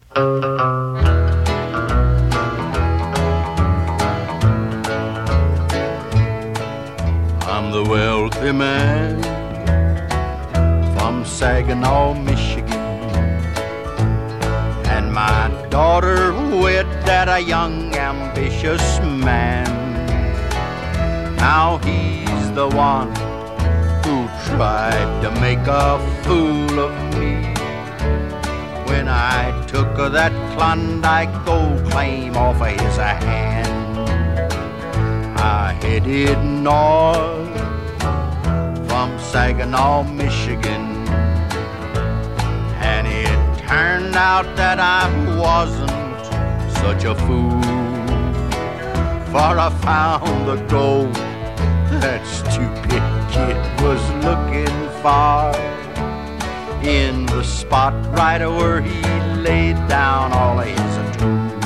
I'm the wealthy man from Saginaw, Michigan, and my daughter wed that a young, ambitious man. Now he's the one who tried to make a fool of me when I took that Klondike gold claim off of his hand. I headed north from Saginaw, Michigan, and it turned out that I wasn't such a fool, for I found the gold that stupid kid was looking for in the spot right where he laid down all of his tools.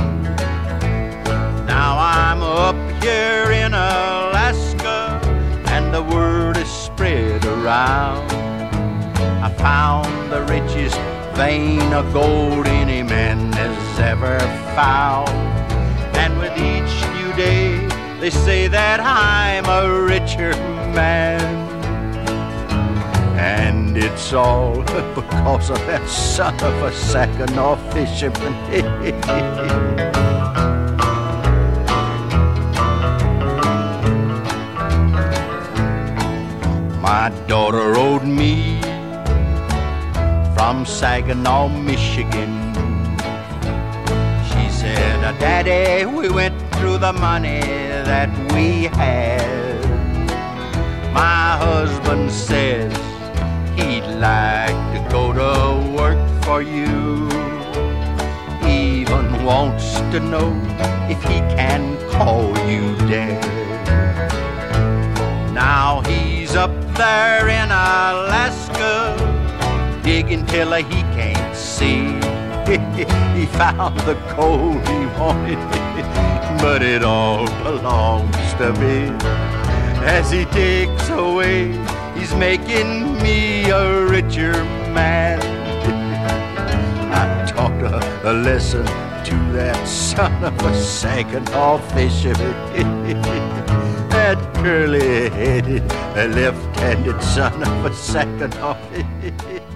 Now I'm up here in Alaska, and the word is spread around. I found the richest vein of gold any man has ever found, and with each new day they say that I'm a richer man. And it's all because of that son of a Saginaw fisherman. My daughter owed me from Saginaw, Michigan. She said, Daddy, we went through the money that we had. My husband says he'd like to go to work for you. Even wants to know if he can call you dad. Now he's up there in Alaska, digging till he can't see. He found the gold he wanted, but it all belongs to me. As he takes away, he's making me a richer man. I taught a lesson to that son of a Saginaw fisherman. That curly-headed, left-handed son of a Saginaw fisherman.